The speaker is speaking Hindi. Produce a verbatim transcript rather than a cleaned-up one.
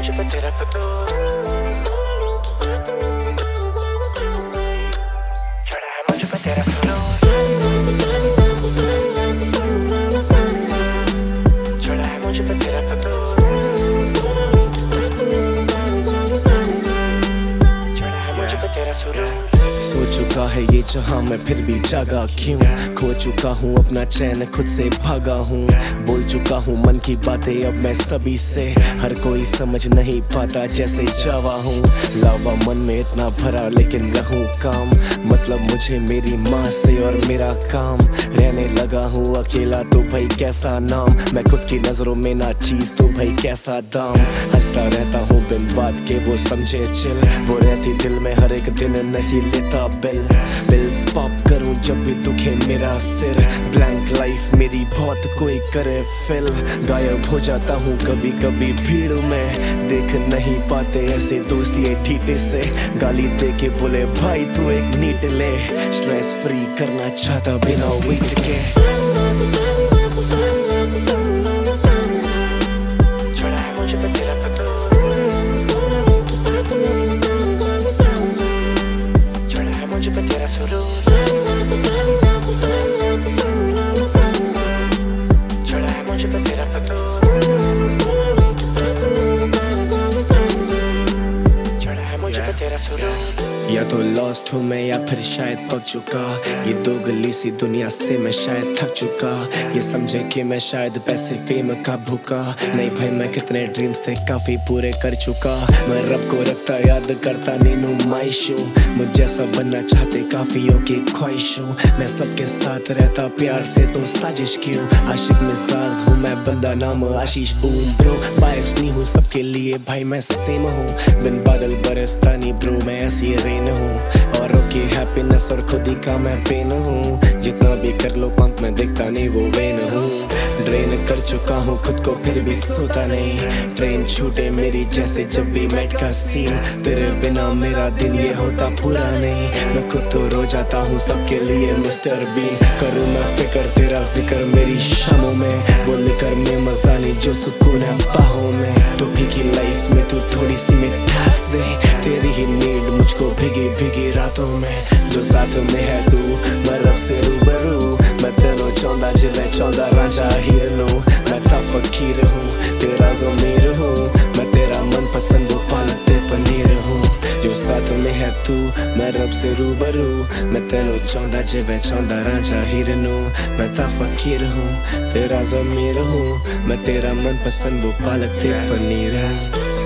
मुझ पे तेरा फितूर, चढ़ा है मुझ पे तेरा फितूर, चढ़ा है मुझ पे तेरा फितूर, चढ़ा है मुझ पे तेरा सुरूर। सो चुका है ये जहां मैं फिर भी जागा क्यों, खो चुका हूँ अपना चैन खुद से भागा हूँ, बोल चुका हूँ मन की बातें अब मैं सभी से, हर कोई समझ नहीं पाता जैसे जावा हूँ, लावा मन में इतना भरा लेकिन रहूं काम, मतलब मुझे मेरी माँ से और मेरा काम, रहने लगा हूँ अकेला तो भाई कैसा नाम, मैं खुद की नजरों में ना चीज तो भाई कैसा दाम, हंसता रहता हूँ बिन बात के वो समझे चिल, वो रहती दिल में हर एक दिन नहीं लेता बिल, बिल्स पॉप करूं जब भी दुखे मेरा सिर, ब्लैंक लाइफ मेरी बहुत कोई करे फिल, गायब हो जाता हूँ कभी कभी भीड़ में, देख नहीं पाते ऐसे दोस्ती है ठीटे से, गाली दे के बोले भाई तू एक नीट ले, स्ट्रेस फ्री करना चाहता बिना वेट के, चढ़ा है मुझ पे तेरा फितूर, चढ़ा है मुझ पे तेरा सुरूर, चढ़ा है मुझ पे तेरा फितूर, चढ़ा है मुझ पे तेरा सुरूर। या तो लॉस्ट हूँ मैं या फिर शायद पक चुका, ये दो गली सी दुनिया से मैं शायद थक चुका, ये समझे कि मैं शायद पैसे फेम का भूखा, नहीं भाई मैं कितने ड्रीम्स थे काफी पूरे कर चुका, मैं रब को रखता याद करता नीनू माइश हूँ, मुझ जैसा बनना चाहते काफियों की ख्वाहिश हूँ, मैं सबके साथ रहता प्यार से तो साजिश क्यों, आशिक मिजाज हूँ मैं बंदा नाम आशीष बूम ब्रो, बायस नहीं हूँ सबके लिए भाई मैं सेम हूँ, बिन बादल बरसता नहीं ब्रो मैं ऐसी रेन हूँ, औरों की हैप्पीनेस और खुद ही का मैं पेन हूँ, जितना भी कर लो पंप में दिखता नहीं वो वेन हूँ, ड्रेन कर चुका हूँ खुद को फिर भी सोता नहीं, ट्रेन छूटे मेरी जैसे जब भी मेट का सीन, तेरे बिना मेरा दिन ये होता पूरा नहीं, मैं खुद तो रो जाता हूँ सबके लिए मिस्टर बीन, करूँ मैं फिक्र तेरा जिक्र मेरी शामों में, वो लिकर में मजा नहीं जो सुकून है बाहों में, तो भीगी लाइफ में तू थोड़ी सी मिठास दे, तेरी ही नीड मुझको भीगी भीगी रातों में, जो साथ में है तू मैं रब से रूबरू, मैं तेनों चाहता जिवें चाहता रांझा हीर नूं, मैं था फकीर हूँ तेरा ज़मीर हूँ, मैं तेरा मनपसंद पालते पनीर हूँ, जो साथ में है तू मैं रब से रूबरू, मैं तेनों चाहता जिवें चाहता रांझा हीर नूं, मैं था फकीर हूँ तेरा ज़मीर हूँ, मैं तेरा मनपसंद वो पालते पनीर हूँ।